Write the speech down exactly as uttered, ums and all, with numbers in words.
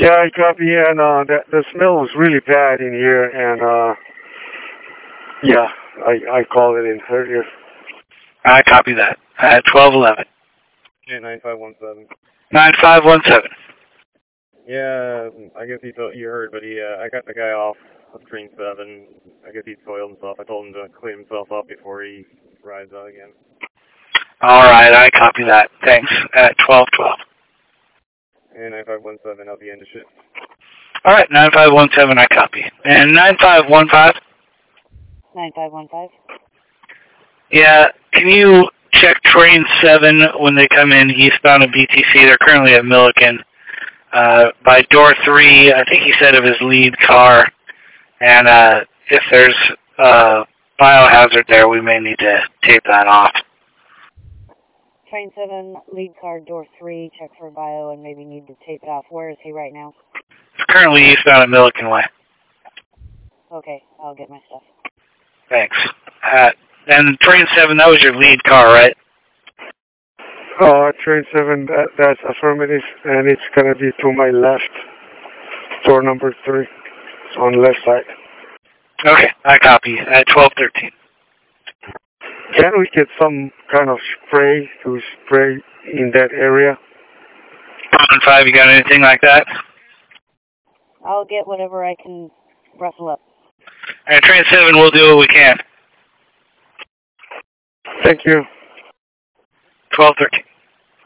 Yeah, I copy, and uh, the, the smell was really bad in here, and uh, yeah, I, I called it in earlier. I copy that. At twelve eleven. Yeah, nine five one seven. nine five one seven. Yeah, I guess he thought you heard, but he, uh, I got the guy off of train seven. I guess he soiled himself. I told him to clean himself up before he rides out again. All right, I copy that. Thanks. At twelve twelve. And nine five one seven, I'll be in the shit. All right, nine five one seven, I copy. And nine five one five? nine five one five. Yeah, can you check train seven when they come in eastbound of B T C? They're currently at Milliken. Uh, by door three, I think he said of his lead car. And uh, if there's uh, biohazard there, we may need to tape that off. Train seven, lead car, door three, check for bio and maybe need to tape it off. Where is he right now? Currently eastbound at Milliken Way. Okay, I'll get my stuff. Thanks. Uh, and train seven, that was your lead car, right? Uh, train seven, that, that's affirmative, and it's gonna be to my left, door number three, it's on the left side. Okay, I copy. At twelve thirteen. Can we get some kind of spray to spray in that area? One five, you got anything like that? I'll get whatever I can rustle up. All right, train seven, we'll do what we can. Thank you. twelve thirteen.